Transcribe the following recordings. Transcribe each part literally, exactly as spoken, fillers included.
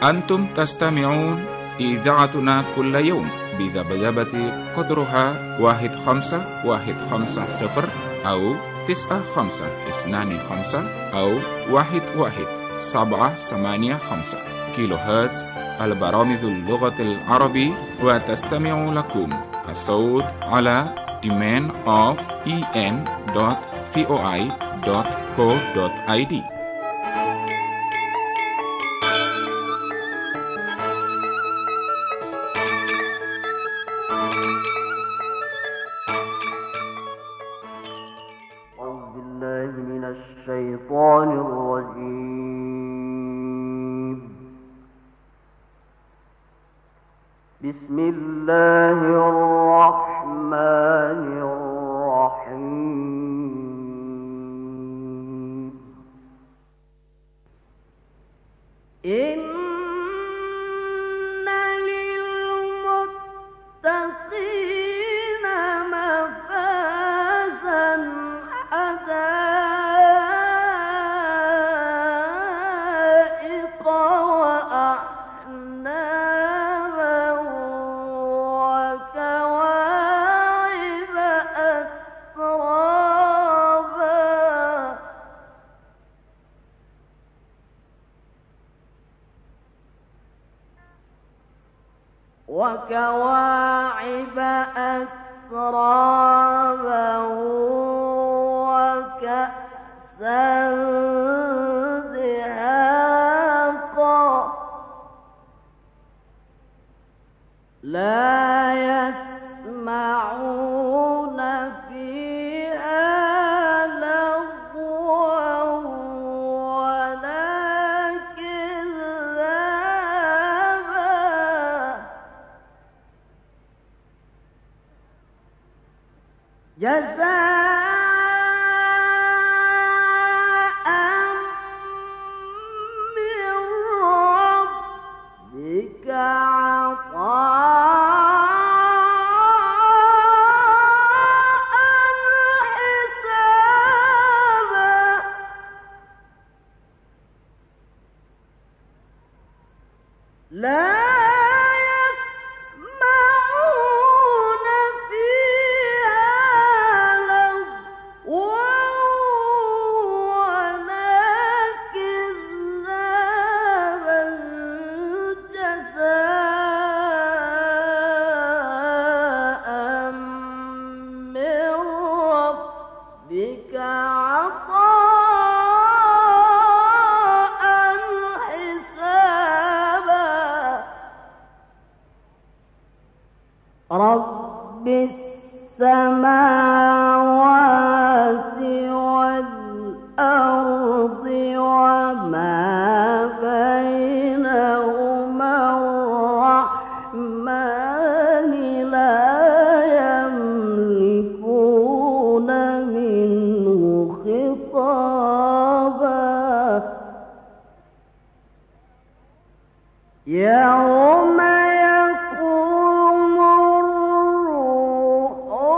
أنتم تستمعون إذاعتنا كل يوم بذبذبة قدرها واحد خمسة واحد خمسة صفر أو تسعة خمسة اثنان خمسة أو واحد واحد سبعة ثمانية خمسة كيلو هرتز. البرامج اللغة العربية، وتستمع لكم الصوت على demand of en dot voi dot co dot id. أعوذ بالله من الشيطان الرجيم. بسم الله الرحمن الرحيم. إن للمتقين مفازا حدائق وأعنابا وكواعب أترابا وكواعب أترابا وكأسا دهاقا لا يسمعون فيها لغوا ولا كذابا جزاء من ربك عطاء حسابا لا يسمعون فيها لغوا ولا كذابا جزاء من ربك عطاء حسابا رب السماوات والأرض وما بينهما الرحمن لا يملكون منه خطابا يوم يقوم الروح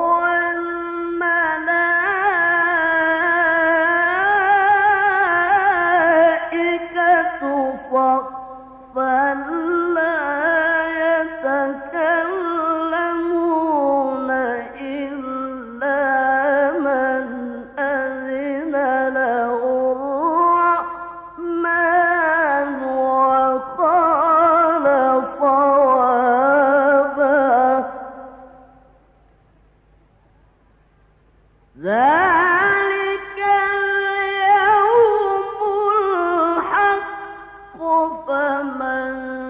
والملائكة صفا لا يتكلمون إلا من أذن له الرحمن وقال صوابا ذلك اليوم الحق فمن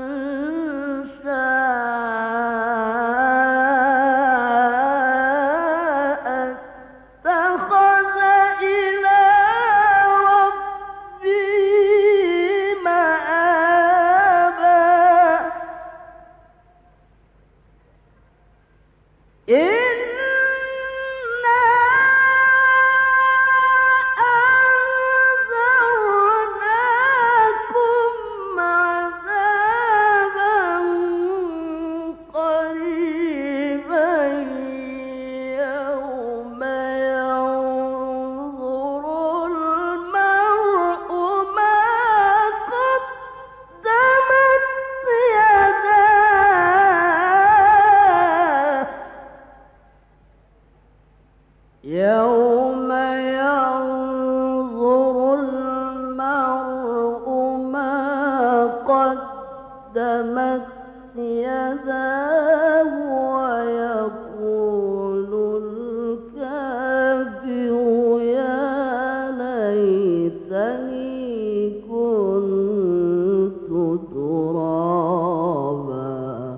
شاء اتخذ إلى ربه مآبا إنا يوم ينظر المرء ما قدمت يداه ويقول الكافر يا ليتني كنت ترابا.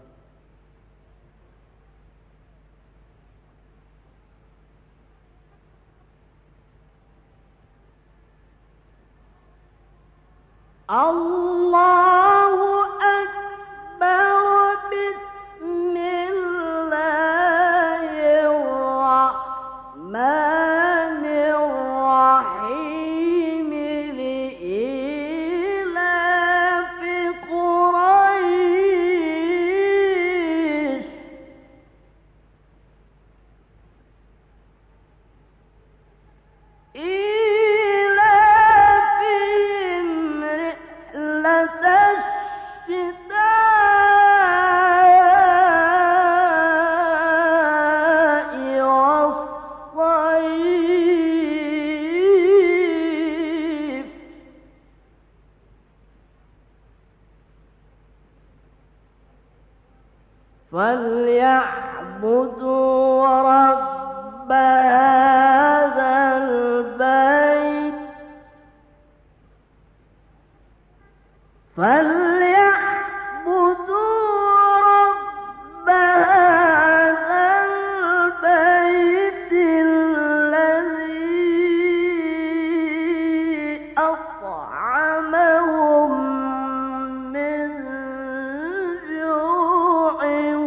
الله أكبر. بسم الله الرحمن الرحيم. لإيلاف قريش إيلافهم رحلة الشتاء والصيف. فليعبدوا رب هذا البيت فليعبدوا رب هذا البيت الذي أطعمهم من جوع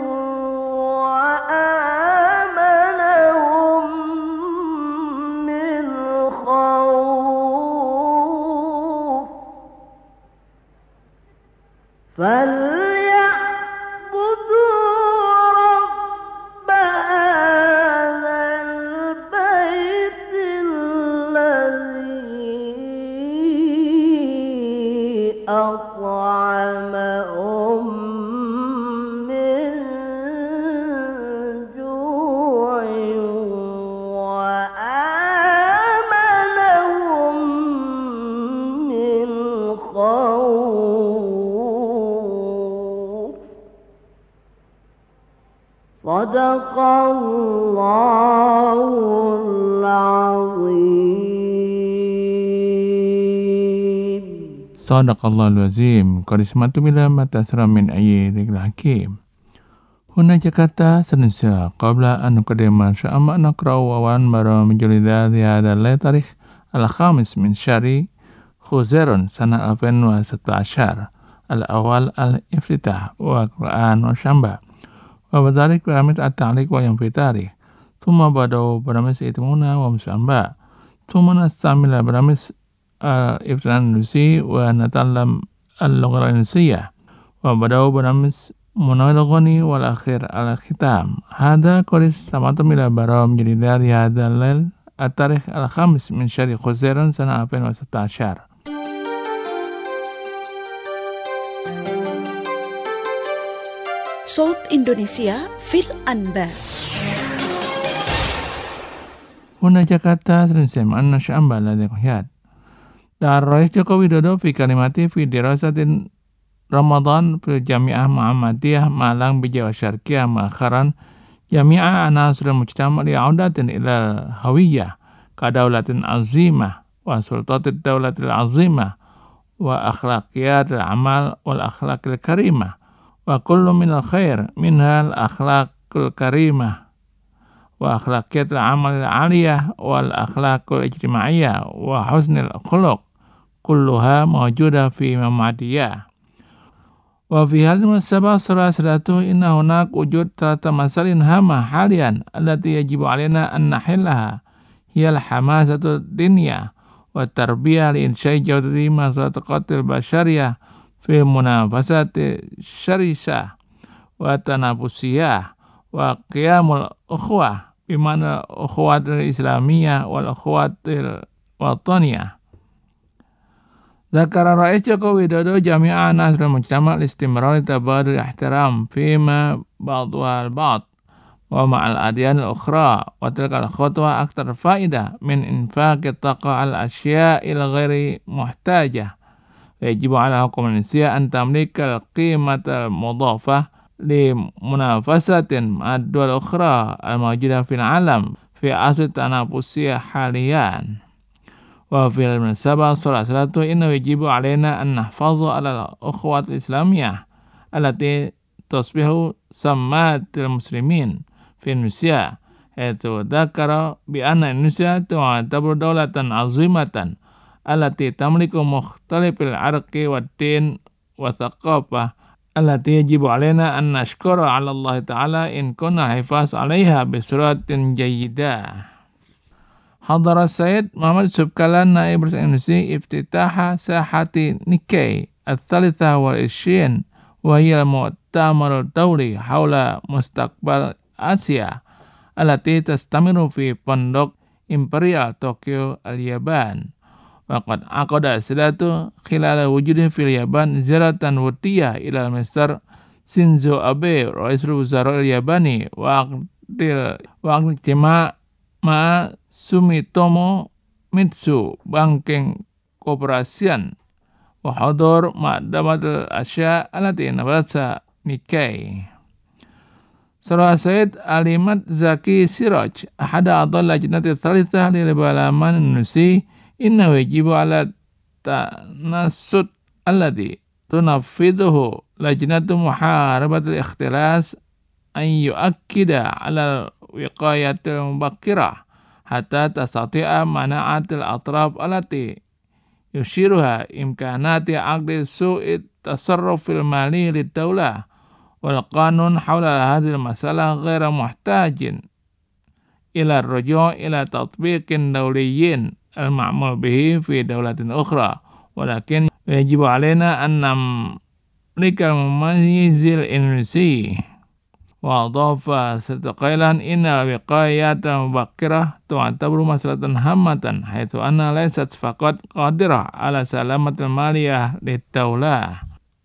وآمنهم من خوف. فليعبدوا رب هذا البيت الذي أطعمهم من جوع وآمنهم من خوف. صدق الله العظيم. Sadaqallahul azim. Qad ismatu bila matasra min ayyatil hakim. Huna Jakarta Indonesia. Qabla an nuqaddima sya'ama naqra'u awan baram julida di hadal tarikh al-khamis min syari Khuzairan sana alfin wa sebelas al-awal al-iftitah wa Quran wa syamba. Wa badalik baramit at-ta'liq wa yang fitarih. Thumma badau baramis itimuna wa musamba. Thumma nastamila baramis al-iftitah nusi wa natallam al-lughah al-nusiyah. Wa badau baramis munawilghani wal akhir al-khitam. Hada qoris samatu mila baram jadi dari hada lail at-tarikh al-khamis min syari Khuzairan sana alfin wa sebelas. Saut Indonesia fil Anbar. Huna Jakarta Indonesia ma'anna sya'amba ladhi kuhyat. Dan Rais Joko Widodo fi kalimati fi dirasatin Ramadan fil Jami'ah Muhammadiyah Malang Bija wa Syarqiyah Ma'akharan Jami'ah Anasir Mujtama' li'audatin ila hawiyah kadawlatin azimah wa sultatid dawlatil azimah wa akhlaqiyatil amal wal akhlaqil karimah wa kullu minal khair minhal akhlaqul karimah wa akhlaqiyatil amalil aliyah wal akhlaqul ijtimaiyah wa husnil khuluq kulluha mawjudah fi Muhammadiyah. Wa fi hadhihi al-munasabah surasulatu inna hunak wujud thalatha masalin hama halian allati yajibu alaina an nahillaha hiya al-hamasatu dunya wa tarbiyah li insya'i jawdati masaqatil basyariyah fi munafasati syarisah wa tanafusiyah wa qiyamul ukhuwah bimana ukhuwatil islamiyah wal ukhuwatil wataniyah. Zakara Rais Joko Widodo jami'ah nasrul mujtama' istimrar tabadul ihtiram fima ba'duha al-ba'd wa ma'al adyan al-ukhra wa tilka al-khutwa aktar faidah min infaqi taqa al-asya'il ghairi muhtajah. Yajibu ala hukum Indonesia an tamlika al-qimata al-mudhafah li munafasatin ma'ad-dawal ukhra al-mawjudah fil alam fi asli tanafusiyah haliyan. Wa fil munasabah salah satu inna yajibu alaina an nahfazu ala al-ukhwat al-islamiyah allati tusbihu sammatil muslimin fi Indonesia. Itu dzakara bi anna Indonesia tu'tabaru dawlatan azimatan allati tamliku mukhtalifil arqi wad din wa thaqafah allati yajibu alaina an nashkura 'ala Allah ta'ala in kunna hifaz 'alaiha bi suratin jayyidah. Hadara Sayyid Muhammad Subkalan Naib Rasul Indonesia iftitaha sahati Nikkei al-thalithah wal isyin wa hiya al-mu'tamar ad-dawli hawla mustaqbal Asia allati tastamiru fi Pondok Imperial Tokyo al-Yaban. Waqad aqada sadatu khilal wujudi fil Yaban ziyaratan wutiyah ila Mister Shinzo Abe Raisul Wuzara al-Yabani wa aqdil wa aqdil ma Sumitomo Mitsu Banking Corporation wa hadur ma'damat al-asya alati nabalasa Nikkei. Surah Sayyid Alimat Zaki Siraj ahada adal lajnati thalithah lil balaman Indonesia inna wajibu ala tanassut alladhi tunafidhuhu lajnatu muharabatul ikhtilas an yu'akkida ala wiqayatil mubakkirah hatta tastati'a mana'atil atraf alati yushiruha imkanati aqdi su'id tasarrufil mali lid-dawlah wal qanun hawla hadhil masalah ghaira muhtajin ila ar-ruju' ila tatbiqin dawliyyin al-ma'mul bihi fi dawlatin ukhra walakin yajibu alaina an namlika mumayyizil Indonesia wa adhafa serta qailan inna wiqayata mubakkirah tu'tabaru masalatan hammatan haitsu anna laysat faqat qadirah ala salamatil maliyah lid-daulah.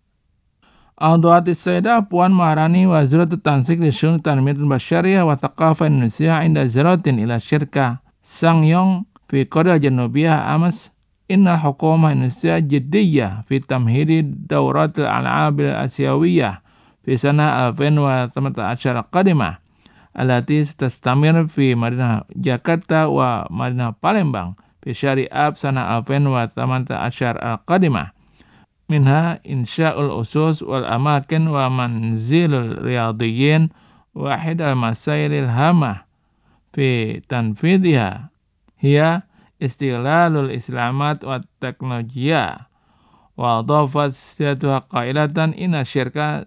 Adwatis Sayyidah Puan Maharani Waziratul Tansik li Syu'un Tanmiyatul Basyariyah wa Thaqafah Indonesia inda ziratin ila syirkah Sangyong fi Korea Janubiyah amas innal hukumah Indonesia jiddiyah fi tamhidi dawratil al'abil asyawiyah fi sana alfin wa thamanta asyara qadimah allati tastamir fi Madinah Jakarta wa Madinah Palembang fi syari ab sana alfin wa thamanta asyara qadimah minha insya'ul usus wal amakin wa manzilul riyadiyyin wahid al-masailil hamah fi tanfidhiha hiya istighlalul islamat wa teknologiya wa adhafat siyatuha qailatan inna syirka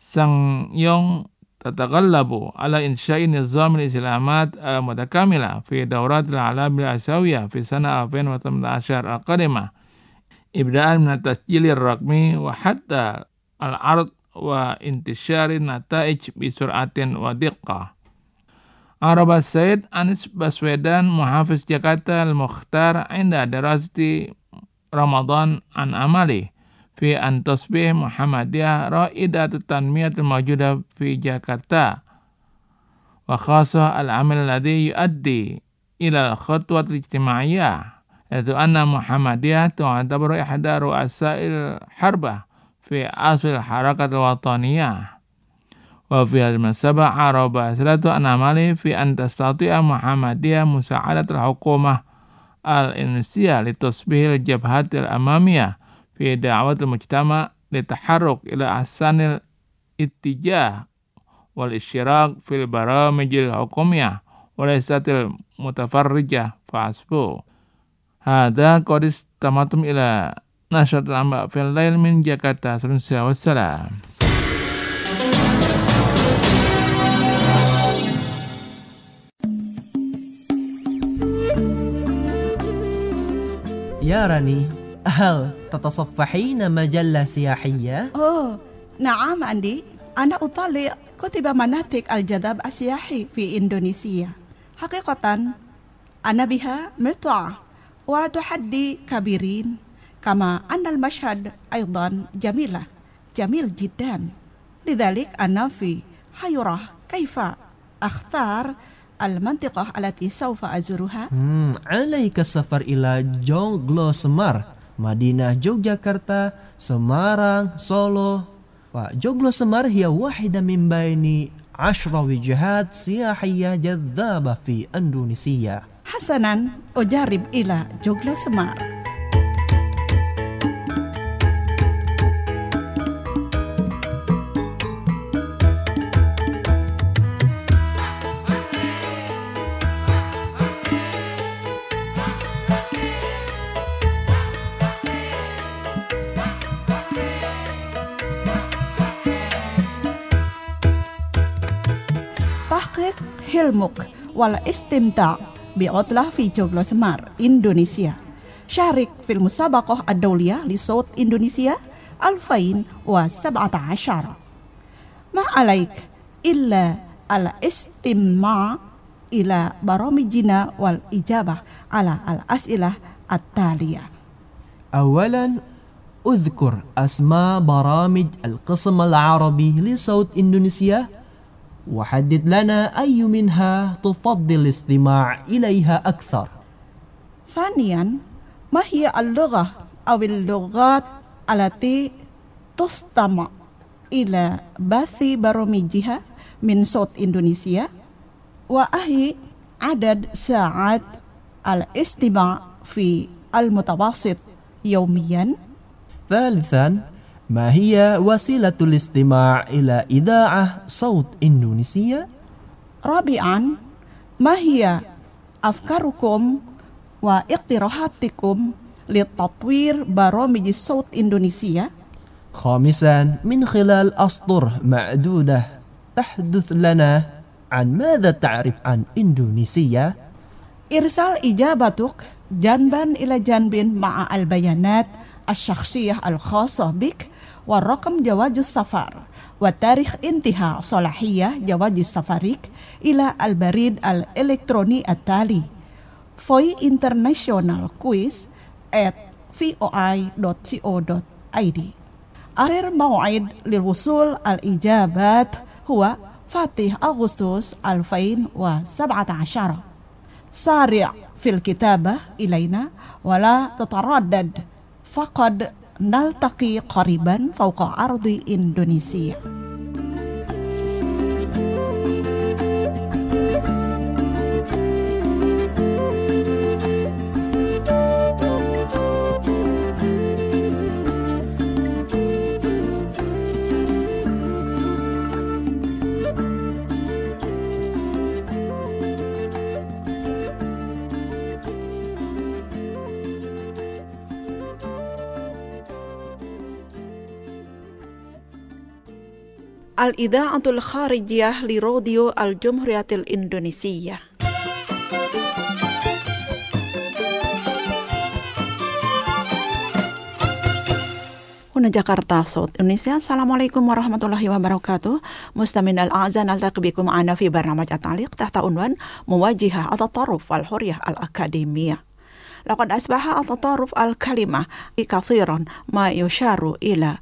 Sangyong tataghallabu ala insya'i nizamil islamat al-mutakamila fi dawratil alabil asawiyah fi sana alfin wa thamanta asyara al-qadimah ibda'an min at-tasjilir raqmi wa hatta al-ard wa intisyarin nata'ij bi sur'atin wa diqqah. Araba Said Anis Baswedan Muhafiz Jakarta Al-Mukhtar inda darasati Ramadan an amali fi an tasbih Muhammadiyah ra'idat tanmiyat al-mawjudah fi Jakarta wa khasah al-amal alladhi yuaddi ila al-khatwat al-ijtimaiyah yaitu anna Muhammadiyah tu'tabaru ihda ru'asa'il harbah fi asl harakat al-wataniyah. Wa fi al-masabah araba salatu anamali fi an tastati'a Muhammadiyah musa'adat al-hukumah al-Indonesia li tasbihil jabhatil amamiyah fi da'watil mujtama' li taharruk ila ahsanil ittijah wal isyirak fil baramijil hukumiyah wa laysatil mutafarrijah fa'asbu. Hadha qadis tamatum ila nasyatul amba fil lail min Jakarta. Wassalam. يا راني، هل تتصفحين مجلة سياحية؟ أوه نعم عندي. أنا أطالع كتب مناطق الجذب السياحي في إندونيسيا. حقيقة أنا بها متعة وتحدي كبيرين، كما أن المشهد أيضا جميلة جميل جدا. لذلك أنا في حيرة كيف أختار المنطقة التي سوف أزورها. Hmm, عليك السفر إلى Joglo Semar, Madinah Yogyakarta, Semarang, Solo. فجوجلو سمار هي واحدة من بين عشر وجهات سياحية جذابة في إندونيسيا. حسنا، أجرب إلى جوجلو سمار. تحقق حلمك والاستمتاع بعطلة في جوجلو سمار إندونيسيا. شارك في المسابقة الدولية لصوت إندونيسيا ألفين وسبعة عشر. ما عليك إلا الاستماع إلى برامجنا والإجابة على الأسئلة التالية. أولا، اذكر أسماء برامج القسم العربي لصوت إندونيسيا، وحدد لنا أي منها تفضل الاستماع إليها أكثر. ثانيا، ما هي اللغة أو اللغات التي تستمع إلى بث برامجها من صوت إندونيسيا؟ وأهي عدد ساعات الاستماع في المتوسط يوميا؟ ثالثا، ما هي وسيلة الاستماع إلى إذاعة صوت إندونيسيا؟ رابعا، ما هي أفكاركم واقتراحاتكم لتطوير برامج صوت إندونيسيا؟ خامسا، من خلال أسطر معدودة تحدث لنا عن ماذا تعرف عن إندونيسيا؟ إرسال إجابتك جانبا إلى جانب مع البيانات الشخصية الخاصة بك ورقم جواز السفر وتاريخ انتهاء صلاحية جواز سفرك إلى البريد الإلكتروني التالي voy international quiz at voi dot co dot id. آخر موعد للوصول الإجابات هو فاتح أغسطس ألفين وسبعة عشر. سارع في الكتابة إلينا ولا تتردد، فقد نلتقي قريبا فوق أرض إندونيسيا. الإذاعة الخارجية لراديو الجمهورية الإندونيسية. هنا جاكرتا صوت إندونيسيا. السلام عليكم ورحمة الله وبركاته. مستمعينا الأعزاء، نلتقي بكم معنا في برنامج التعليق تحت عنوان مواجهة التطرف والحرية الأكاديمية. لقد أصبح التطرف الكلمة كثيرا ما يشار إلى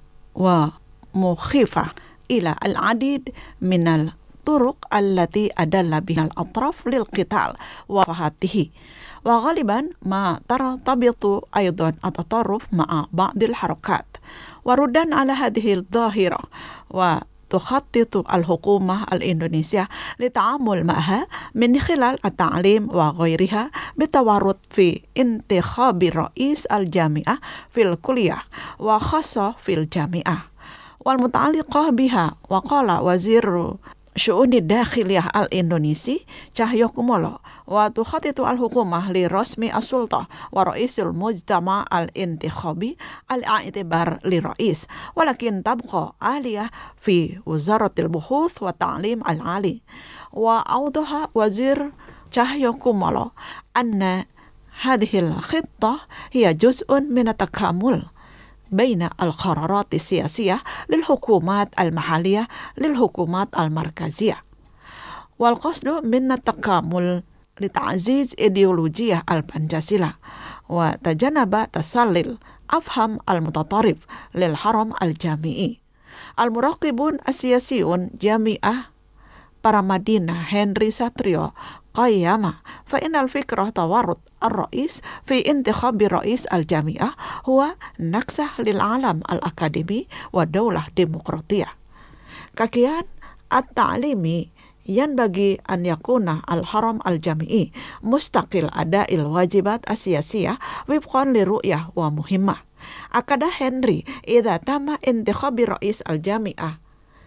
ومخيفة إلى العديد من الطرق التي أدل بها الأطراف للقتال وفهاته، وغالبا ما ترتبط أيضا التطرف مع بعض الحركات. وردا على هذه الظاهرة وتخطط الحكومة الإندونيسية للتعامل معها من خلال التعليم وغيرها بالتورط في انتخاب رئيس الجامعة في الكلية وخاصة في الجامعة والمتعلقة بها. وقال وزير شؤون الداخلية الإندونيسي Cahyokumolo وتخطط الحكومة لرسم السلطة ورئيس المجتمع الانتخابي الاعتبار للرئيس، ولكن تبقى عالية في وزارة البحوث والتعليم العالي. وأوضح وزير Cahyokumolo أن هذه الخطة هي جزء من التكامل بين القرارات السياسية للحكومات المحلية للحكومات المركزية، والقصد من التكامل لتعزيز إيديولوجية البنجاسيلا وتجنب تسلل أفهم المتطرف للحرم الجامعي. المراقبون السياسيون جامعة para Madinah Henry Satrio qayyama fa innal fikrah tawarrud ar-rais fi intikhabi rais al-jami'ah huwa naksah lil alam al-akademi wa daulah demokratiyah. Kakian at-ta'limi yanbaghi an yakuna al-haram al-jami'i mustaqil ada'il wajibat asiyasiyah wifqan li ru'yah wa muhimmah. Akada Henry idza tama intikhabi rais al-jami'ah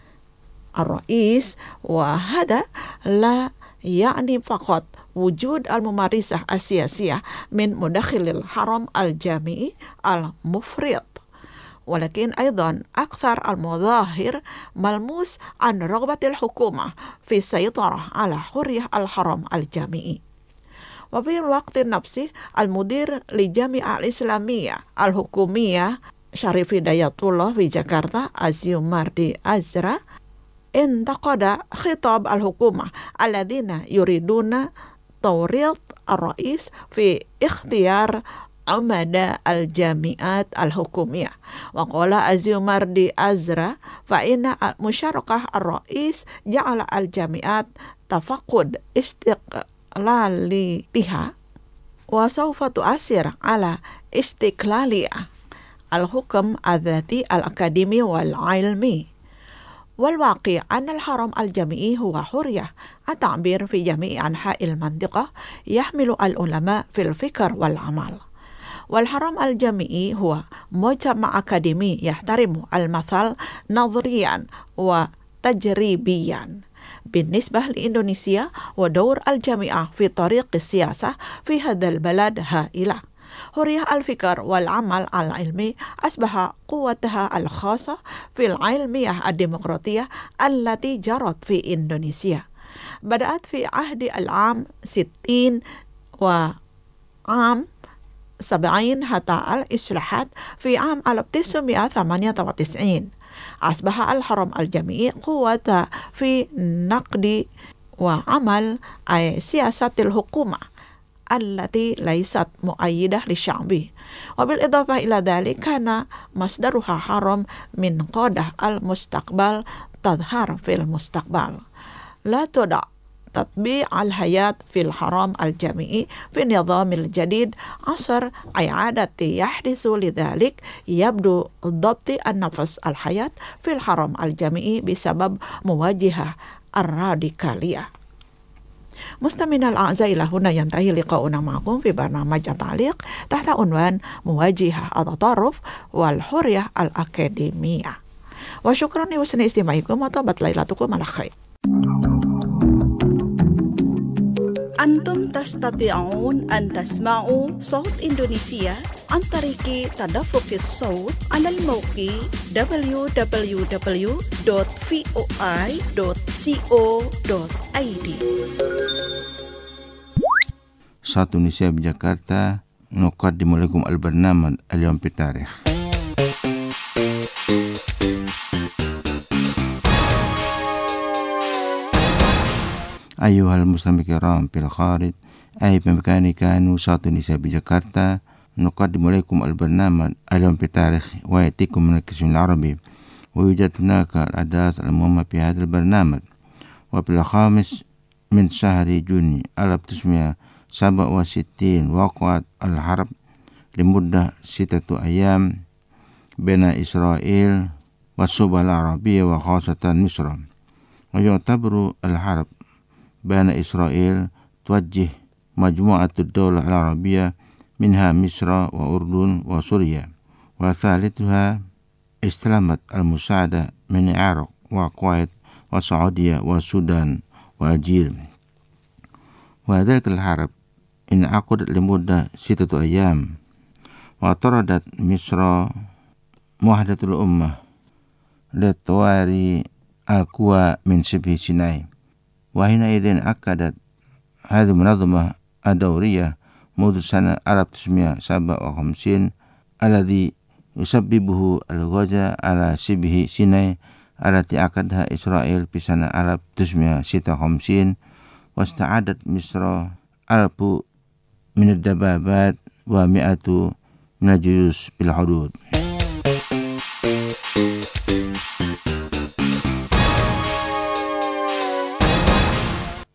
ar-rais wa hada la يعني فقط وجود الممارسة السياسية من مداخل الحرم الجامعي المفرط، ولكن أيضا أكثر المظاهر ملموس عن رغبة الحكومة في السيطرة على حرية الحرم الجامعي. وفي الوقت نفسه المدير للجامعة الإسلامية الحكومية شريف هداية الله في جاكرتا الزيوماردي أزرا انتقد خطاب الحكومة الذين يريدون توريط الرئيس في اختيار عمداء الجامعات الحكومية، وقال الزيوماردي أزرا فإن مشاركة الرئيس جعل الجامعات تفقد استقلاليتها وسوف تؤثر على استقلالية الحكم الذاتي الأكاديمي والعلمي. والواقع أن الحرم الجامعي هو حرية التعبير في جميع أنحاء المنطقة يحمل العلماء في الفكر والعمل. والحرم الجامعي هو مجتمع أكاديمي يحترم المثل نظريا وتجريبيا. بالنسبة لإندونيسيا ودور الجامعة في طريق السياسة في هذا البلد هائلة. حرية الفكر والعمل العلمي أصبح قوتها الخاصة في العلمية الديمقراطية التي جرت في إندونيسيا. بدأت في عهد العام ستين وعام سبعين حتى الإصلاحات في عام ألف وتسعمائة وثمانية وتسعين. أصبح الحرم الجامعي قوة في نقد وعمل أي سياسة الحكومة التي ليست مؤيدة للشعب. وبالإضافة إلى ذلك كان مصدرها حرم من قادة المستقبل تظهر في المستقبل. لا تدع تطبيع الحياة في الحرم الجامعي في النظام الجديد عصر إعادة يحدث، لذلك يبدو ضبط النفس الحياة في الحرم الجامعي بسبب مواجهة الراديكالية. مستمعينا الأعزاء، إلى هنا ينتهي لقاؤنا معكم في برنامج التعليق تحت عنوان مواجهة التطرف والحرية الأكاديمية. وشكرا لحسن استماعكم وطابت ليلتكم على خير. أنتم تستطيعون أن تسمعوا صوت إندونيسيا عن طريق تدفق الصوت على الموقع دبليو دبليو دبليو دوت فوي دوت كو دوت اي دي. Satu Indonesia Jakarta نقدم لكم البرنامج اليوم في التاريخ. أيها المستمعون الكرام في الخارج أي بمكان كانوا، satu Indonesia بجاكرتا نقدم لكم البرنامج اليوم في التاريخ ويأتيكم من القسم العربي، ويوجد هناك الأحداث المهمة في هذا البرنامج. وفي الخامس من شهر جونيو ألف وتسعمائة وسبعة وستين وقعت الحرب لمدة ستة أيام بين إسرائيل والصوبة العربية وخاصة مصر. ويعتبر الحرب بين إسرائيل توجه مجموعة الدول العربية منها مصر وأردن وسوريا، وثالثها استلمت المساعدة من العراق والكويت والسعودية والسودان والجير. وذلك الحرب انعقدت لمدة ستة أيام، وطردت مصر وحدة الأمة للطوارئ القوى من شبه سيناء. وحينئذ أكدت هذه المنظمة الدورية منذ سنة ألف وتسعمائة وسبعة وخمسين الذي يسببه الغزو على شبه سيناء التي عقدها إسرائيل في سنة ألف وتسعمائة وستة وخمسين. واستعادت مصر ألف من الدبابات ومئة من الجيوش بالحدود.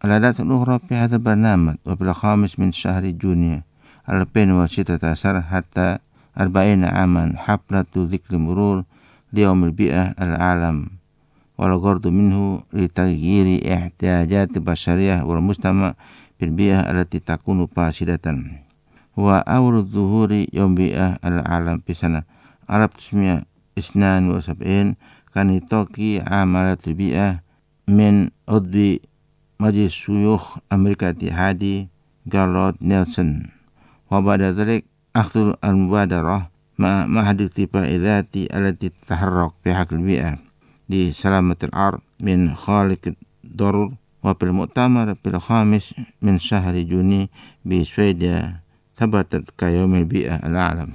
الأعداد الأخرى في هذا البرنامج وفي الخامس من شهر جونيو ألفين وستة عشر حتى أربعين عاما حفلة ذكر مرور ليوم البيئة العالم، والغرض منه لتغيير احتياجات البشرية والمجتمع في البيئة التي تكون فاسدة. وأول ظهور يوم البيئة العالم في سنة ألف وتسعمائة واثنين وسبعين كان يتوقي عملية البيئة من عضو مجلس شيوخ أمريكا الاتحادي جارلود نيلسون. وبعد ذلك أخذ المبادرة مع معهد الاتفاق الذاتي التي تتحرك في حق البيئة لسلامة الأرض من خالق الضرر. وفي المؤتمر في الخامس من شهر يونيو بسويديا ثبتت كيوم البيئة العالم.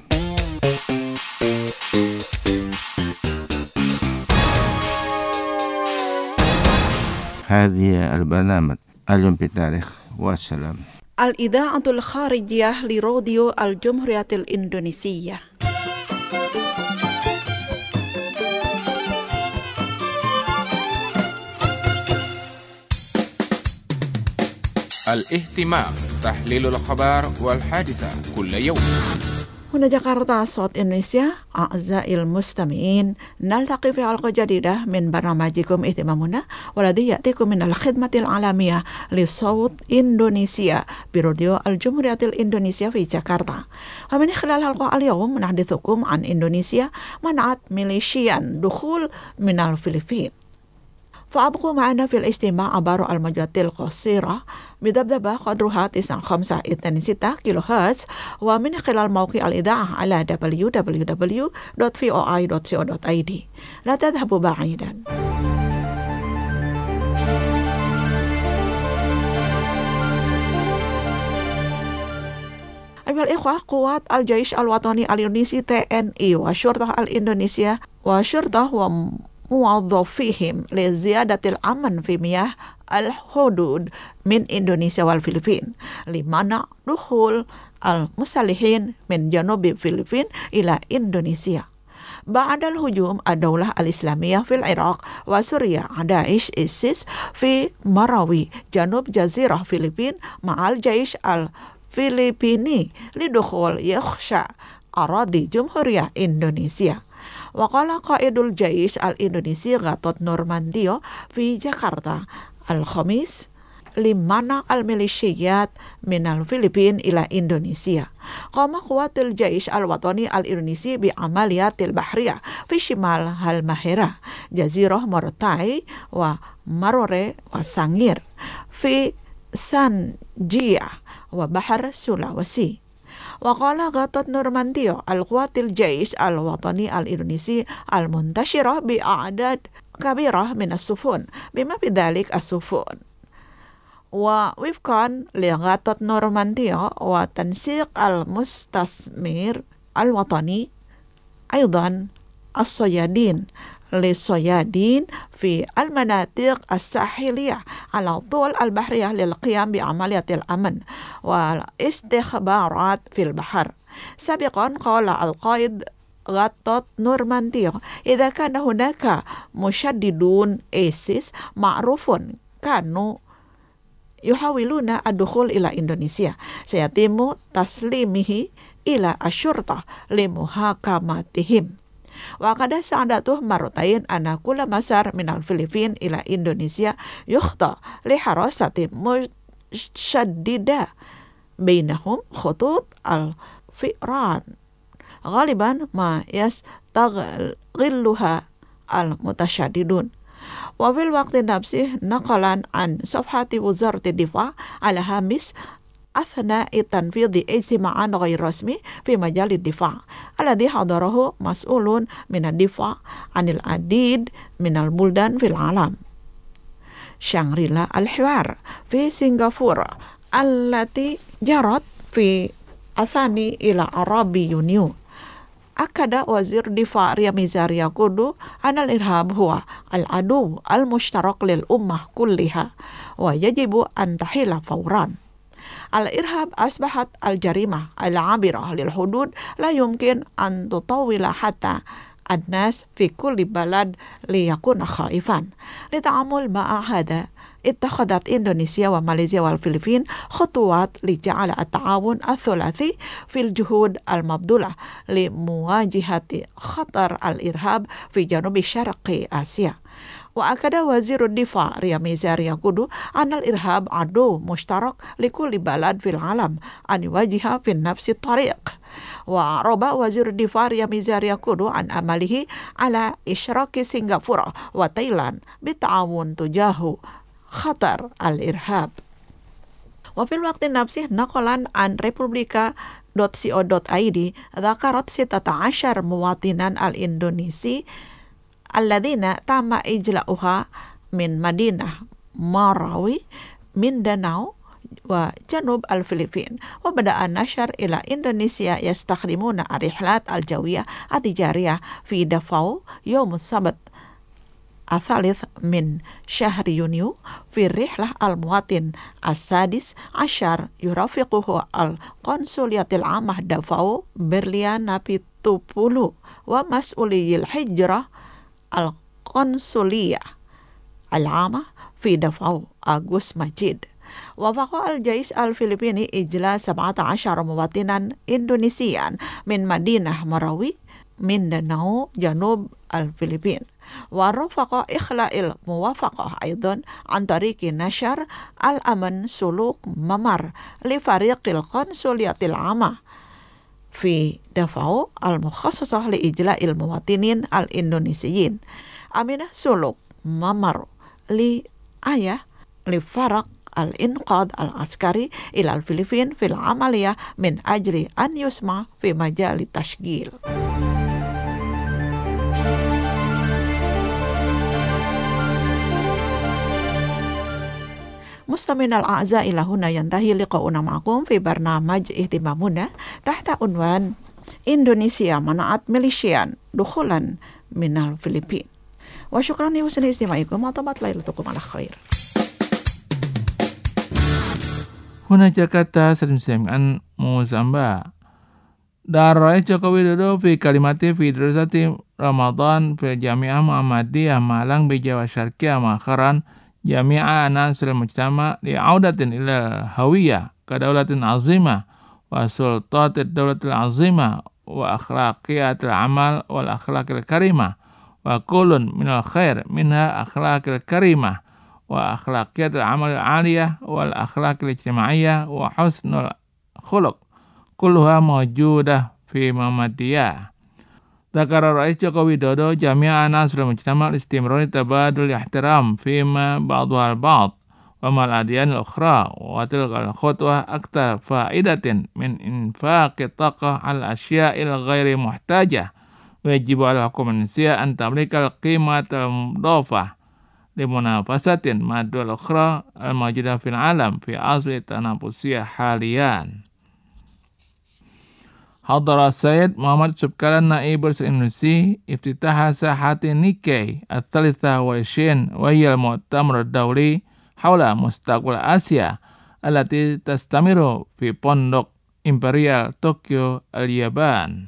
هذه البرنامج اليوم بتاريخ والسلام. الإذاعة الخارجية لراديو الجمهورية الإندونيسية. الاهتمام تحليل الأخبار والحادثة كل يوم. هنا جاكرتا صوت إندونيسيا. أعزائي المستمعين، نلتقي في حلقة جديدة من برنامجكم اهتمامنا، والذي يأتيكم من الخدمة العالمية لصوت إندونيسيا براديو الجمهورية الإندونيسية في جاكرتا. ومن خلال حلقة اليوم نحدثكم عن إندونيسيا منعت ميليشيا دخول من الفلبين. فأبقوا معنا في الاستماع عبر الموجات القصيرة بذبذبة قدرها تسعة خمسة اثنين ستة كيلو هرتز، ومن خلال موقع الإذاعة على دبليو دبليو دبليو دوت في أو آي دوت كو دوت إيه دي. لا تذهبوا بعيدا. أيها الإخوة، قوات الجيش الوطني الإندونيسي تي إن إي والشرطة الإندونيسية وشرطة وموظفيهم لزيادة الأمن في مياه الحدود من إندونيسيا والفلبين لمنع دخول المسلحين من جنوب الفلبين إلى إندونيسيا بعد الهجوم الدولة الإسلامية في العراق وسوريا داعش إيسيس في مراوي جنوب جزيرة الفلبين مع الجيش الفلبيني لدخول يخشى أراضي جمهورية إندونيسيا. وقال قائد الجيش الإندونيسي غاتوت نورمانديو في جاكرتا الخميس لمنع الميليشيات من الفلبين إلى إندونيسيا. قام قوات الجيش الوطني الإندونيسي بعمليات البحرية في شمال هالماهرة جزيرة مورتاي وماروري وسانغير في سانجيا وبحر سولاوسي. وقال غاتوت نورمانديو القوات الجيش الوطني الإندونيسي المنتشرة بأعداد كبيرة من السفن بما في ذلك السفن. ووفقا لغاتوت نورمانديو وتنسيق المستثمر الوطني أيضا الصيادين للصيادين في المناطق الساحلية على طول البحرية للقيام بعملية الأمن والاستخبارات في البحر. سابقا قال القائد غاتوت نورمانديو إذا كان هناك مشددون إيسيس معروفون كانوا يحاولون الدخول إلى إندونيسيا سيتم تسليمه إلى الشرطة لمحاكمتهم. وقد ساعدته مرتين أن كل مسار من الفلبين إلى إندونيسيا يخضع لحراسة مشددة بينهم خطوط الفئران غالبا ما يستغلها المتشددون. وفي الوقت نفسه نقلا عن صفحة وزارة الدفاع على هامش أثناء تنفيذ اجتماع غير رسمي في مجال الدفاع الذي حضره مسؤول من الدفاع عن العديد من البلدان في العالم. شانغريلا الحوار في سنغافورة التي جرت في الثاني إلى الرابع يونيو أكد وزير دفاع رياميزا كودو أن الإرهاب هو العدو المشترك للأمة كلها ويجب أن تحل فورا. الإرهاب أصبحت الجريمة العابرة للحدود لا يمكن أن تطول حتى الناس في كل بلد ليكون خائفا. للتعامل مع هذا اتخذت إندونيسيا وماليزيا والفلبين خطوات لجعل التعاون الثلاثي في الجهود المبذولة لمواجهة خطر الإرهاب في جنوب شرق آسيا. وأكد وزير الدفاع رياميزا رياكودو أن الإرهاب عدو مشترك لكل بلد في العالم أن يواجه في نفس الطريق. وأعرب وزير الدفاع رياميزا رياكودو عن أمله على إشراك سنغافورة وتايلاند بالتعاون تجاه خطر الإرهاب. وفي الوقت نفسه نقلا عن ريبوبليكا دوت سي او دوت اي دي ذكرت ستة عشر مواطنا الإندونيسي الذين تم إجلاؤها من مدينة ماراوي مينداناو وجنوب الفلبين. وبدأ النشر إلى إندونيسيا يستخدمون الرحلات الجوية التجارية في دافاو يوم السبت الثالث من شهر يونيو. في الرحلة المواطن السادس عشر يرافقه القنصلية العامة دافاو برليان بيتوبولو ومسؤولي الهجرة القنصلية العامة في دافاو أغوست مجيد. وافق الجيش الفلبيني إجلاء سبعة عشر مواطنا إندونيسيا من مدينة مراوي مينداناو جنوب الفلبين. ورافق إخلاء الموافقة أيضا عن طريق نشر الأمن سلوك ممر لفريق القنصلية العامة في دافاو المخصصة لإجلاء المواطنين الإندونيسيين. أمن سلوك ممر لآية لفرق الإنقاذ العسكري إلى الفلبين في العملية من أجل أن يسمع في مجال التشغيل. مستمعينا الأعزاء، إلى هنا ينتهي لقاؤنا معكم في برنامج اهتمامنا تحت عنوان إندونيسيا منعت ميليشيا دخولا من الفلبين. وشكرا لحسن استماعكم وطابت ليلتكم على خير. Huna Jakarta sering semian Muzamba. Darai Joko Widodo fi kalimati fi drasati Ramadan fi Jami'ah Muhammadiyah Malang Bejawa Syarqiyah Makharan Jami'ah Nasrul Mujtama li'audatin ila hawiyah kadaulatin azimah wa sultatid daulatil azimah wa akhlaqiyatil amal wal akhlaqil karimah wa kulun minal khair minha akhlaqil karimah wa akhlaqiyatil amal aliyah wal akhlaqil ijtimaiyah wa husnul khuluq kulluha mawjudah fi Muhammadiyah. Dzakara Rais Joko Widodo jami'a nasrul mujtama' istimrari tabadul ihtiram fima ba'dhuha al-ba'd wa mal adyan al-ukhra wa tilka al-khutwah aktar fa'idatin min infaqi taqah al-asya'il ghairi muhtajah wa yajibu ala hukum Indonesia an tamlika al-qimat al-mudafah limunafasatin madul ukhra al-mawjudah fil alam fi asli tanafusiyah halian. Hadara Sayyid Muhammad Subkalan Naib Indonesia iftitah sahati Nikkei al-Thalithah wa Ishin wa hiya al-Mu'tamar ad-Dawli hawla mustaqbal Asia allati tastamiru fi Pondok Imperial Tokyo al-Yaban.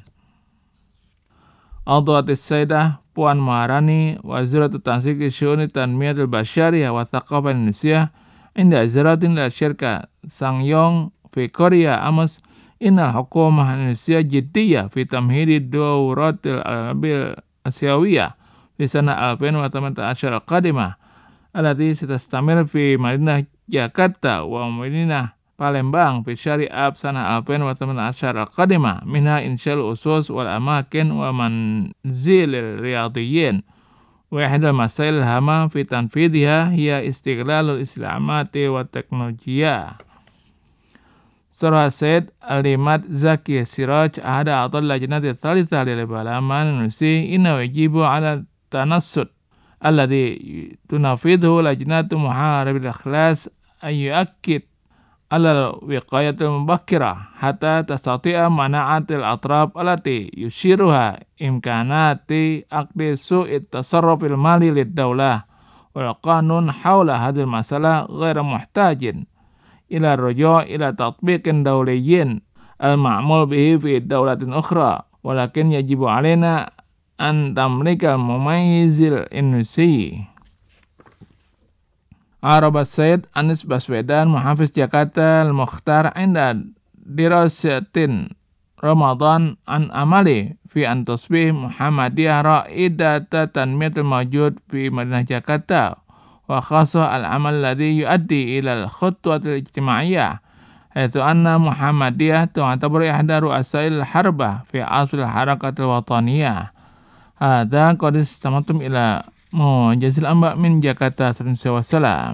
Adwatis Sayyidah Puan Maharani Waziratul Tansik Syu'uni Tanmiyatul Basyariyah wa Thaqafah Indonesia inda ziratin la syirka Sangyong fi Korea Amos Innal hukumah Indonesia jiddiyah fi tamhidi dawratil albil asyawiyah fi sana alfin wa tamata asyar al-qadimah alati sitastamir fi Madinah Jakarta wa Madinah Palembang fi syari'ab sana alfin wa tamata asyar al-qadimah minha insyal usus wal amakin wa manzilil riyadiyyin wa ihdal masail hama fi tanfidhiha hiya istighlalul islamati wa teknologiyah. Surah Said Al-Imad Zaki Siraj ahada atal lajnati thalithah lil balaman Indonesia inna wajibu ala tanassud alladhi tunafidhu lajnatu muharabil ikhlas an yu'akkid ala wiqayatil mubakkirah hatta tastati'a mana'atil atraf allati yushiruha imkanati aqdi su'it tasarrufil mali lid daulah wal qanun hawla hadil masalah ghaira muhtajin ila ruju' ila tatbiqin dawliyin al-ma'mul bihi fi dawlatin ukhra walakin yajibu alaina an tamlika mumayyizil indonesia. Arab Said Anies Baswedan Muhafiz Jakarta Al-Mukhtar inda dirasatin Ramadan an amali fi an tasbih Muhammadiyah ra'idata tanmiyatul mawjud fi Madinah Jakarta wa khassa al-amal alladhi yuaddi ila al-khutwatil ijtimaiyah yaitu anna Muhammadiyah tu'tabaru ihda ru'asail harbah fi asl harakatil wataniyah. Hadza qad istamatum ila mujazil amba min Jakarta sallallahu alaihi wasallam.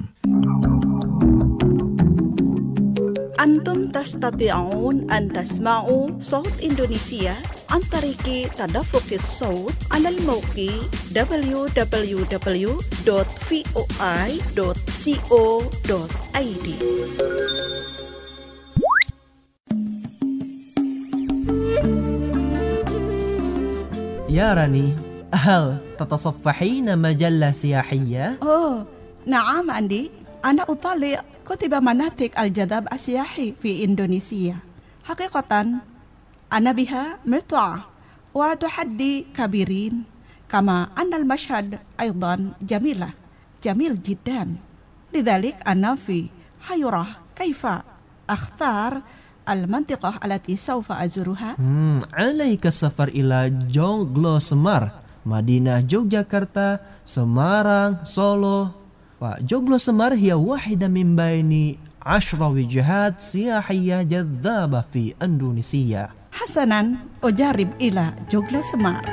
Antum tastati'un an tasma'u Sawt Indonesia an tariki tadaffuqis sawt ala al-mawqi w w w dot voi dot co dot i d. Ya Rani, hal tatasaffahin majallah siyahiyah? Oh, na'am Andi. Ana utali kutiba manatik al-jadab as-siyahi fi Indonesia. Hakikatan, ana biha mut'a wa tuhaddi kabirin kama anna al-mashhad aydan jamilah, jamil jiddan. Lidzalik ana fi hayrah kaifa akhtar al-mantiqah allati sawfa azuruha. Hmm, alaika safar ila Joglo Semar, Madinah Yogyakarta, Semarang, Solo. Joglo Semar hiya wahida min baini ashra wijhat siyahiyah jadzabah fi Indonesia. Hasanan, ujarib ila Joglo Semar.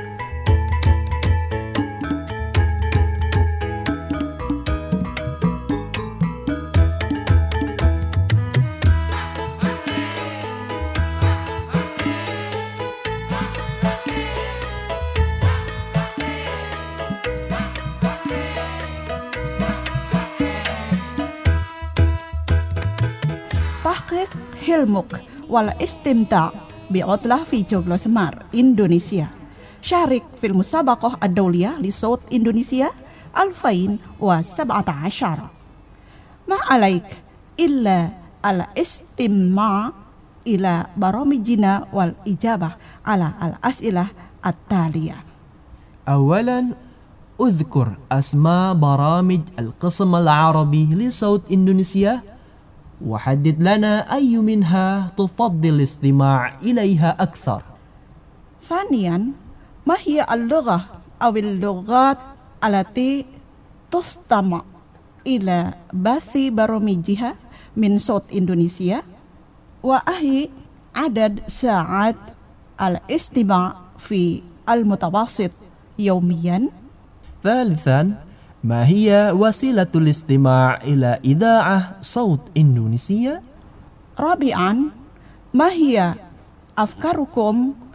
Tahqiq hilmuk wal istimta' bi'utlah fi Joglo Semar, Indonesia. Syarik fil musabaqah ad-dawliyah li Sawt Indonesia alfain wa sab'ata asyara. Ma alaik illa al istimma' ila baramijina wal ijabah ala al as'ilah at-taliyah. Awalan udhkur asma baramij al-qism al-arabi li Sawt Indonesia وحدد لنا أي منها تفضل الاستماع إليها أكثر. ثانيا ما هي اللغة أو اللغات التي تستمع إلى بث برامجها من صوت إندونيسيا وأهي عدد ساعات الاستماع في المتوسط يوميا. ثالثا ما هي وسيلة الاستماع إلى إذاعة صوت إندونيسيا؟ رابعا ما هي أفكاركم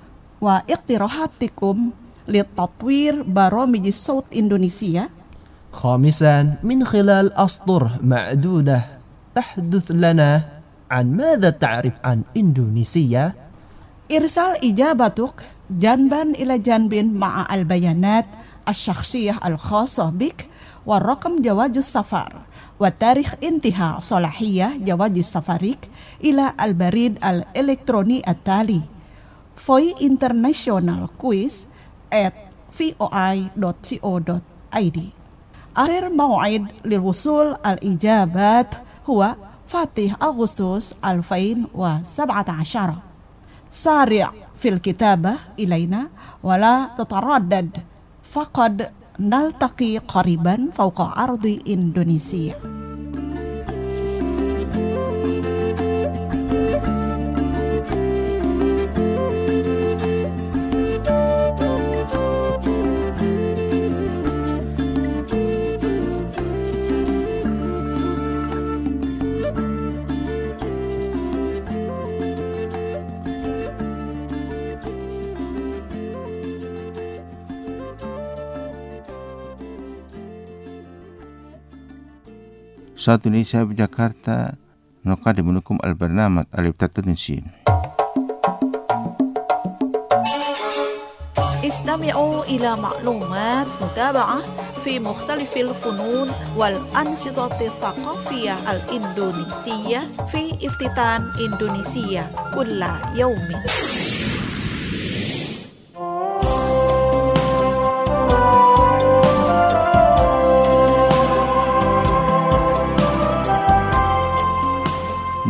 واقتراحاتكم لتطوير برامج صوت إندونيسيا؟ خامسا من خلال أسطر معدودة تحدث لنا عن ماذا تعرف عن إندونيسيا؟ إرسال إجابتك جانبا إلى جانب مع البيانات الشخصية الخاصة بك والرقم جواز السفر وتاريخ انتهاء صلاحية جواز سفرك إلى البريد الإلكتروني التالي voi international quiz at voi dot co dot i d. آخر موعد للوصول الإجابات هو فاتح أغسطس ألفين وسبعة عشر. سارع في الكتابة إلينا ولا تتردد، فقد نلتقي قريبا فوق أرض إندونيسيا. Satu Indonesia Jakarta نقدم لكم البرنامج التونسي. استمعوا إلى معلومات متابعة في مختلف الفنون والأنشطة الثقافية الإندونيسية في افتتان إندونيسيا كل يوم.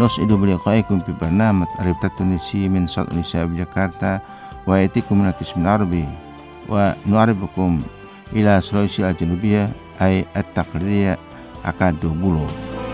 نسعد بلقائكم في برنامج ربطة التونسي من صوت النساء بجاكرتا ويأتيكم من القسم العربي ونعرفكم إلى سلوسي الجنوبية أي التقليدية أكادو بولو.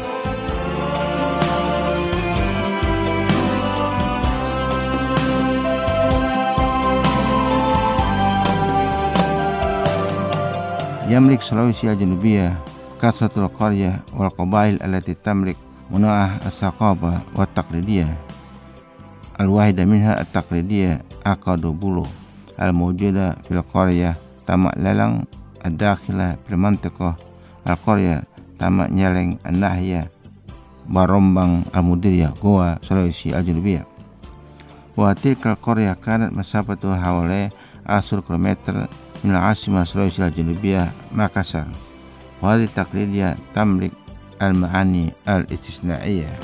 يملك سلوسي الجنوبية كثرة القرية والقبائل التي تملك منوع الثقافة والتقليدية. الواحدة منها التقليدية أكادو بولو الموجودة في القرية تامك لالang الداخلة في المنطقة القرية تامك nyeleng الناحية بارومبang المديرية جوا سلوسي الجنوبية. وتلك القرية كانت مسافتها حوالي عشرة كيلومتر من العاصمة سلوسي الجنوبية ماكاسار. وهذه التقليدية تملك المعاني الاستثنائية.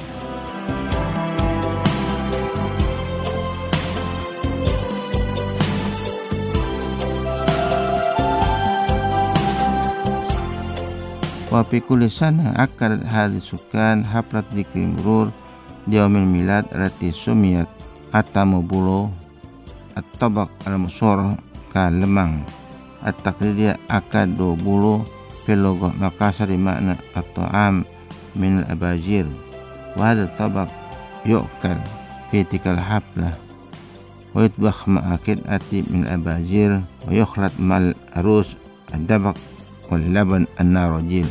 وفي كل سنة أكدت هذه السكان حفلة ذكر مرور يوم الميلاد التي سميت Atamu Bulo الطبق المشهور كاللمang. التقليدية أكادو بولو في اللغة مكاسر بمعنى الطعام من الأباجير. وهذا الطبق يؤكل في تلك الحفلة ويطبخ مع قطعة من الأباجير ويخلط مع الأرز الدبق واللبن الناروجيل.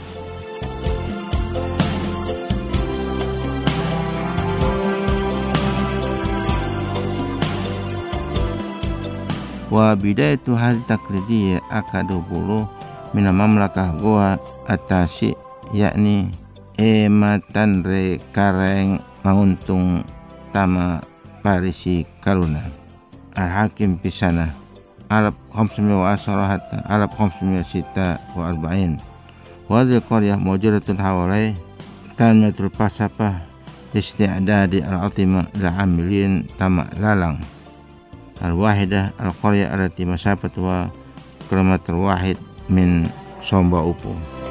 وبداية هذه التقليدية أكادو بولو من المملكة جوا التاسي yakni ema tanre kareng mauntung tama parisi kaluna al-hakim pisana alaf خمسمائة وعشرة حتى alaf خمسمائة وستة وأربعين. وهذه القرية موجودة حوالي تنمية الفلسفة لاستعداد العاصمة للعاملين تما لالang. الواحدة القرية التي مسافتها كيلومتر واحد من Somba Upo.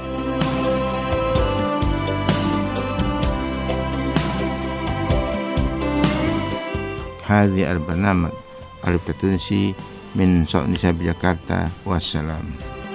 هذه البرنامج ربطة التونسي من صوت النساء بجاكرتا والسلام.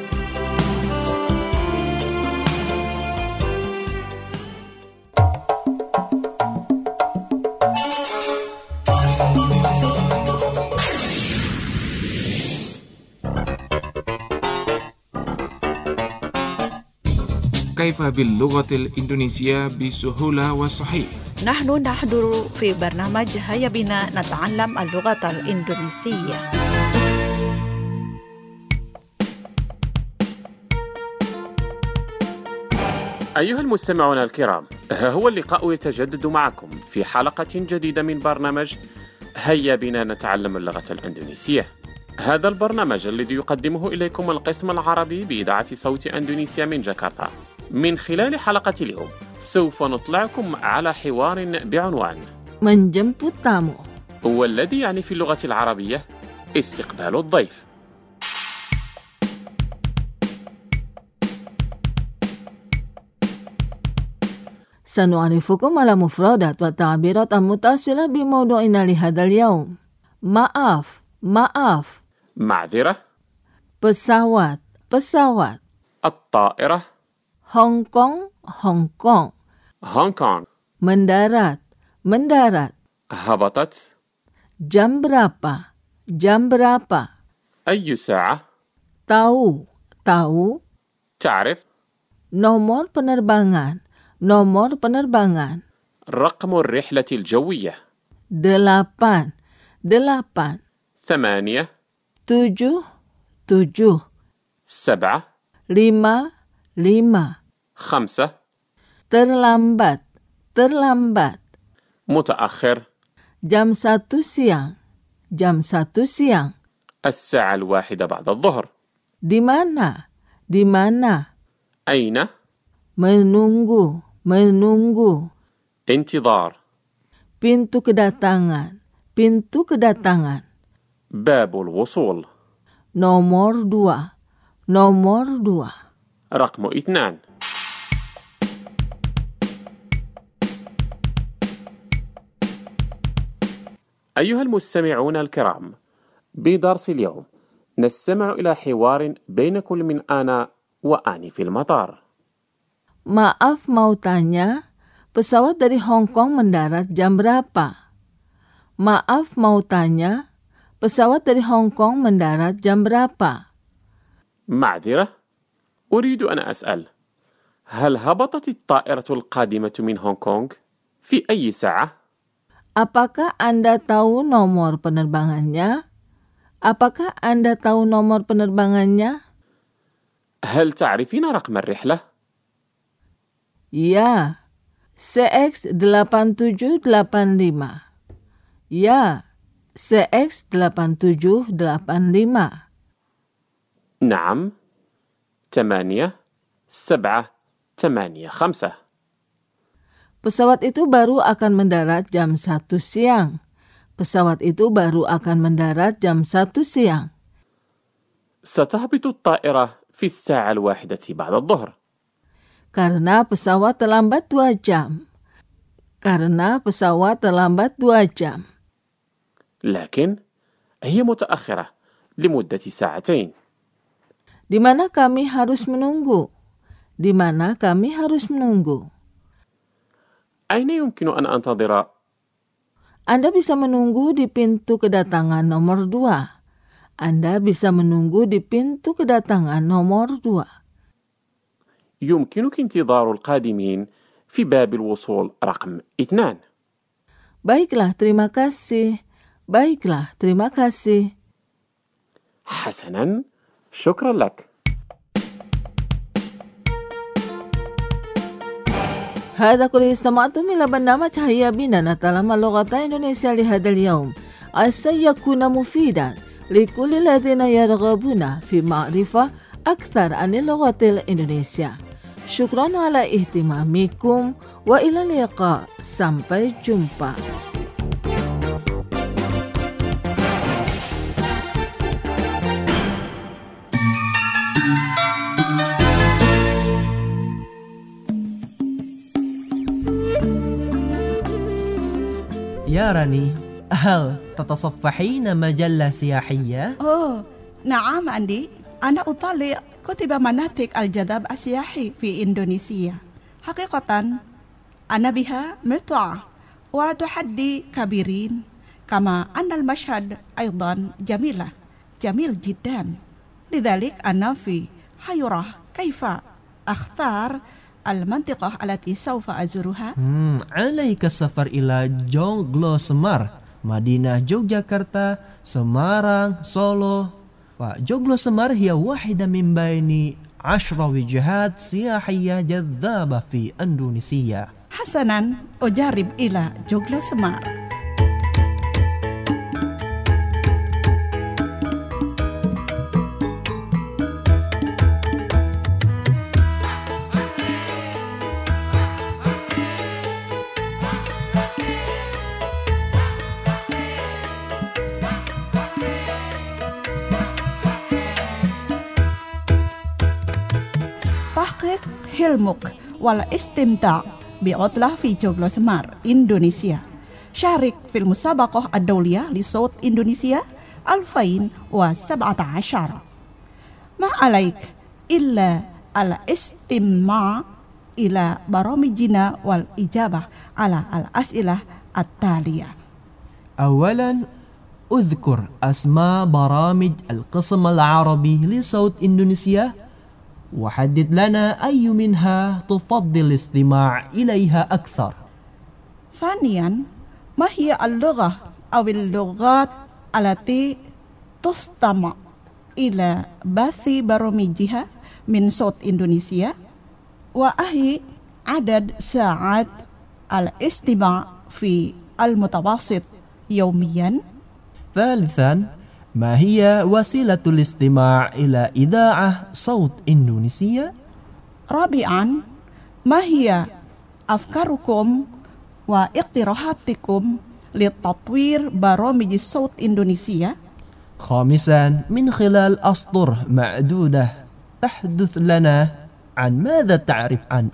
كيف باللغة الإندونيسية بسهولة وصحيح؟ نحن نحضر في برنامج هيا بنا نتعلم اللغة الإندونيسية. أيها المستمعون الكرام، ها هو اللقاء يتجدد معكم في حلقة جديدة من برنامج هيا بنا نتعلم اللغة الإندونيسية. هذا البرنامج الذي يقدمه إليكم القسم العربي بإذاعة صوت إندونيسيا من جاكرتا. من خلال حلقة اليوم سوف نطلعكم على حوار بعنوان menjemput tamu، والذي يعني في اللغة العربية استقبال الضيف. سنعرفكم على مفردات والتعبيرات المتصلة بموضوعنا لهذا اليوم. maaf maaf، معذرة، pesawat pesawat، الطائرة، Hong Kong Hong Kong، هونغ كونغ، mendarat mendarat، هبطت، jam berapa jam berapa، أي ساعة، tahu tahu، تعرف، nomor penerbangan nomor penerbangan، رقم الرحلة الجوية، delapan delapan، ثمانية، tujuh tujuh، سبعة، lima lima، خمسة، terlambat terlambat، متأخر، jam satu siang jam satu siang، الساعة الواحدة بعد الظهر، di mana di mana، أين، menunggu menunggu، انتظار، pintu kedatangan pintu kedatangan، باب الوصول، nomor dua nomor dua، رقم اثنان. أيها المستمعون الكرام، بدرس اليوم نستمع إلى حوار بين كل من أنا وآني في المطار. Maaf mau tanya, pesawat dari Hong Kong mendarat jam berapa? Maaf mau tanya, pesawat dari Hong Kong mendarat jam berapa? معذرة، أريد أن أسأل، هل هبطت الطائرة القادمة من هونغ كونغ في أي ساعة؟ Apakah Anda tahu nomor penerbangannya? Apakah Anda tahu nomor penerbangannya? هل تعرفين رقم الرحلة؟ Ya, C X delapan tujuh delapan lima. Ya, C X delapan tujuh delapan lima. نعم، ثمانية سبعة ثمانية خمسة. Pesawat itu baru akan mendarat jam satu siang. Pesawat itu baru akan mendarat jam satu siang. ستهبط الطائرة في الساعة الواحدة بعد الظهر. Karena pesawat terlambat dua jam. Karena pesawat terlambat dua jam. لكن هي متأخرة لمدة ساعتين. Di mana kami harus menunggu? Di mana kami harus menunggu? أين يمكن أن أنتظر؟ Anda bisa menunggu di pintu kedatangan nomor dua. Anda bisa menunggu di pintu kedatangan nomor dua. يمكنك انتظار القادمين في باب الوصول رقم اثنان. Baiklah, terima kasih. Baiklah, terima kasih. حسناً، شكراً لك. هذا كله استمعتم إلى برنامج هيا بنا نتعلم اللغة الإندونيسية لهذا اليوم. عسى يكون مفيدا لكل الذين يرغبون في معرفة أكثر عن اللغة الإندونيسية. Syukran ala ihtimamikum wa ila liqa. Sampai jumpa. يا راني، هل تتصفحين مجلة سياحية؟ أوه نعم أندي، أنا أطالع كتب مناطق الجذب السياحي في إندونيسيا. حقيقة أنا بها متعة وتحدي كبيرين، كما أن المشهد أيضا جميلة جميل جدا. لذلك أنا في حيرة كيف أختار المنطقة التي سوف أزورها. Hmm, عليك السفر إلى Joglo Semar, Madinah Yogyakarta, Semarang, Solo. وجوجلو سمار هي واحدة من بين عشر وجهات سياحية جذابة في إندونيسيا. حسنا، أجرب إلى جوجلو سمار. حلمك والاستمتاع بعطلة في جوجلو سمار إندونيسيا. شارك في المسابقة الدولية لصوت إندونيسيا ألفين وسبعة عشر. ما عليك إلا الاستماع إلى برامجنا والإجابة على الأسئلة التالية. أولا، أذكر أسماء برامج القسم العربي لصوت إندونيسيا، وحدد لنا أي منها تفضل الاستماع إليها أكثر. ثانيا، ما هي اللغة أو اللغات التي تستمع إلى بث برامجها من صوت إندونيسيا، وأهي عدد ساعات الاستماع في المتوسط يوميا. ثالثا، ما هي وسيلة الاستماع إلى إذاعة صوت إندونيسيا؟ رابعا، ما هي أفكاركم واقتراحاتكم لتطوير برامج صوت إندونيسيا؟ خامسا، من خلال أسطر معدودة تحدث لنا عن ماذا تعرف عن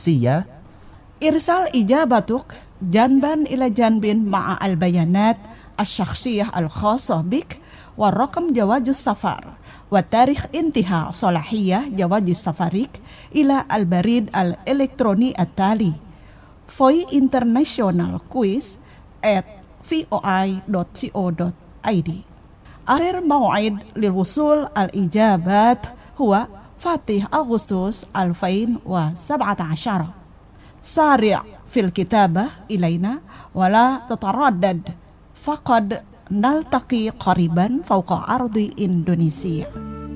إندونيسيا؟ إرسال إجابتك جانبا إلى جانب مع البيانات الشخصية الخاصة بك والرقم جواز السفر وتاريخ انتهاء صلاحية جواز سفرك إلى البريد الإلكتروني التالي voy international quiz at v o i dot co dot i d. آخر موعد للوصول الإجابات هو فاتح أغسطس ألفين وسبعة عشر. سارع في الكتابة إلينا ولا تتردد، فقد نلتقي قريبا فوق أرض إندونيسيا.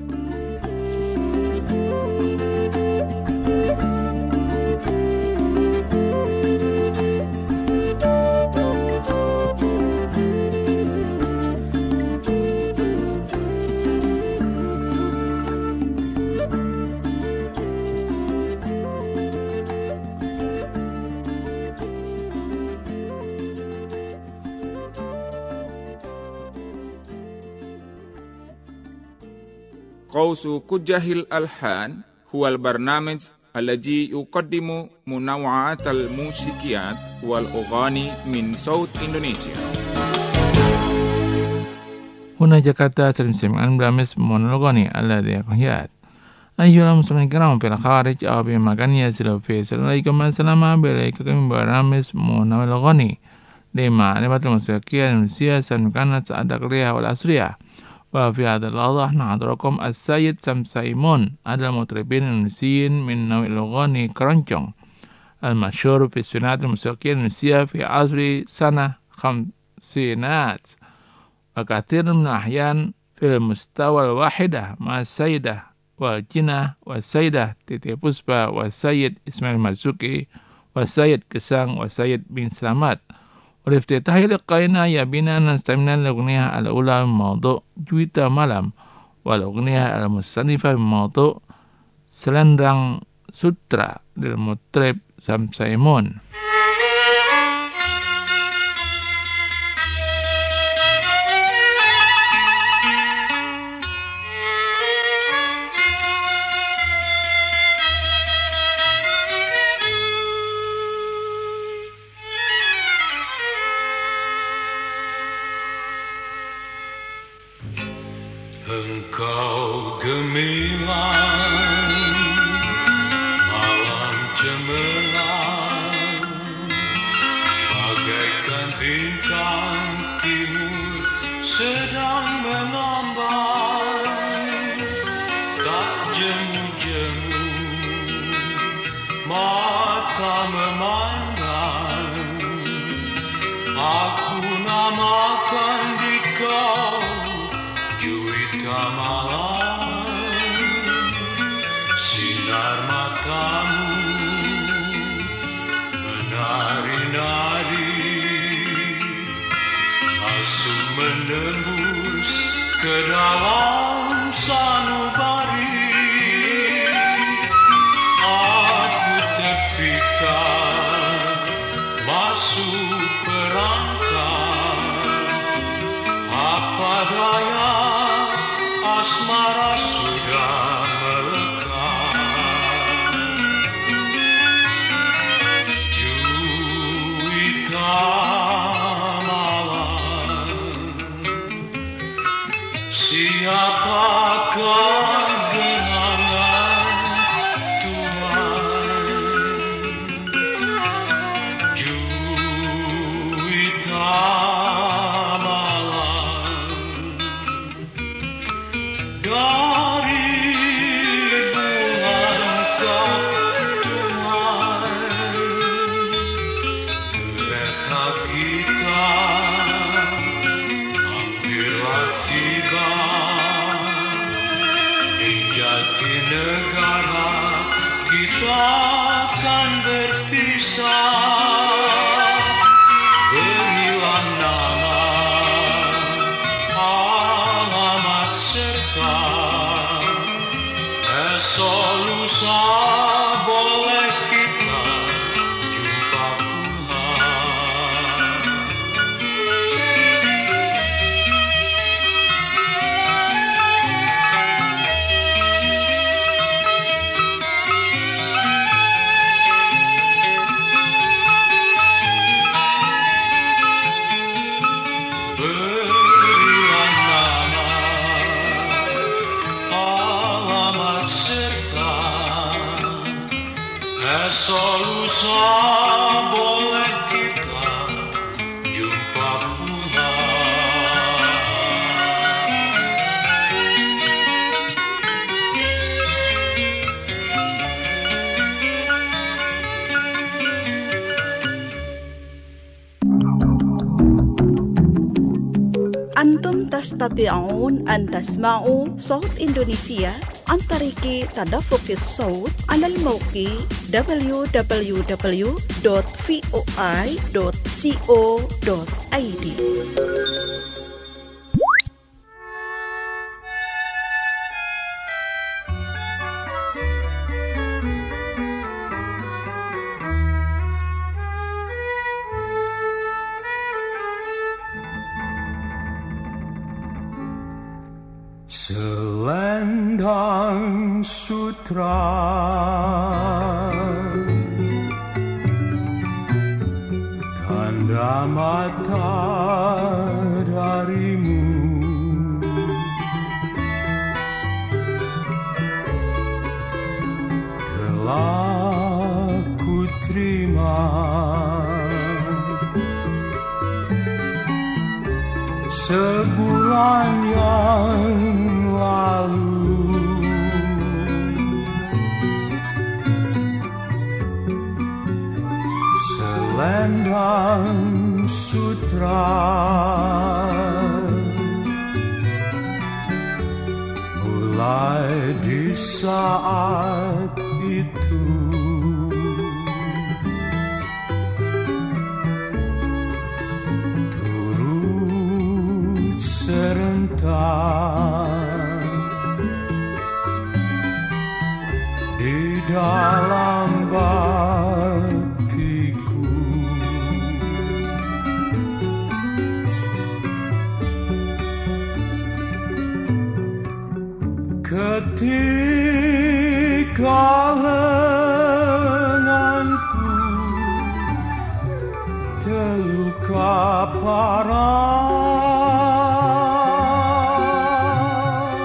قوس كجه الألحان هو البرنامج الذي يقدم منوعات الموسيقيات والأغاني من صوت إندونيسيا. هنا جاكرتا سلم برامج مونولوغوني الذي يقهيات أيها المسلمين الكرام في الخارج أو في مكان يسير فيه. السلام عليكم السلام عليكم برامج مونولوغوني لمعرفة الموسيقى الإندونيسية سواء كانت الدقيقة والعصرية. وفي هذا اللحظة نحضركم السيد سمسايمون adalah مطربين إندونيسيين من نوع الأغاني كرونجونج المشهور في الصناعة الموسيقية الإندونيسية في عصر سنة خمسينات، وكثير من الأحيان في المستوى الواحدة مع السيدة والجنة والسيدة تيتي بوسبا والسيد إسماعيل مرزوقي والسيد كسang والسيد بن سلامات. والافتتاح لقائنا يبينا أن نستمع الأغنية الأولى من موضوع جويتا مالام والأغنية المستأنفة من موضوع سلندرang sutra للمطرب سمسايمون. Engkau gemilang, malam cemerlang, bagaikan bintang timur sedang mengambang, tak jemu-jemu mata memandang, aku namakan dikau Juwita malam, sinar matamu menari-nari, masuk menembus ke dalam sanubari. Aku terpikat masuk perangkap, apa daya asmara sudah melekat. Juwita malam, siapakah genangan Tuhan? Juwita negara kita akan berpisah. Berilah nama, alamat serta esok lusa boleh kita jumpa pula. lusa boleh kita jumpa pula. Antum tastati'un an tasma'u Saut Indonesia an tariki tadaffuqis saut 'ala al-mawqi w w w dot voi dot co dot i d. Selendang sutra tanda mata darimu, telah ku terima sebulan yang lalu. Selendang sutra mulai di saat itu turut serentak di dalam batiku. Ketika lenganku terluka parah,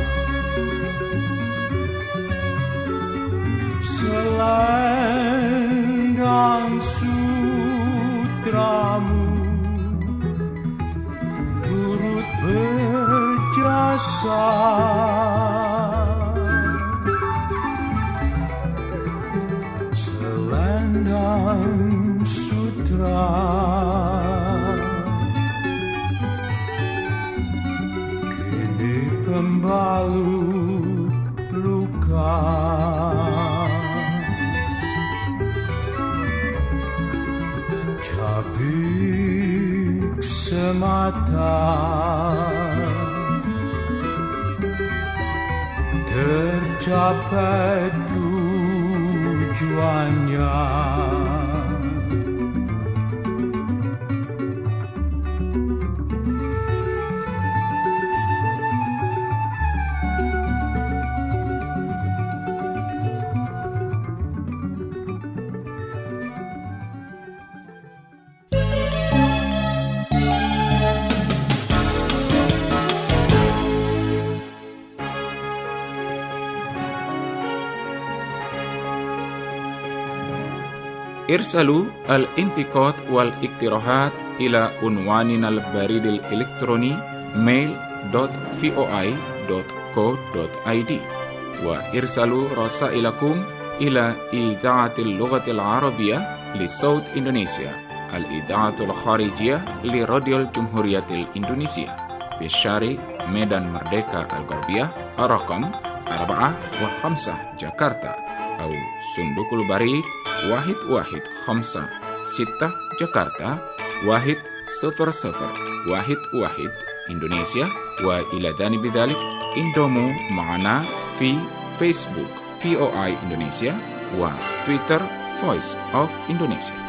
selendang sutramu turut berjasa. Selendang sutra kini pembalut luka. Cabik semata tercapai tujuannya. ارسلوا الانتقاد والاقتراحات إلى عنواننا البريد الإلكتروني mail dot voi dot co dot i d وارسلوا رسائلكم إلى إذاعة اللغة العربية لصوت إندونيسيا الإذاعة الخارجية لراديو الجمهورية الإندونيسية في الشارع ميدان مردeka الغربية رقم أربعة وخمسة جاكرتا أو صندوق البريد واحد واحد خمسة ستة جاكرتا واحد صفر صفر واحد واحد إندونيسيا. وإلى جانب ذلك انضموا معنا في فيسبوك في او اي إندونيسيا وتويتر Voice of Indonesia.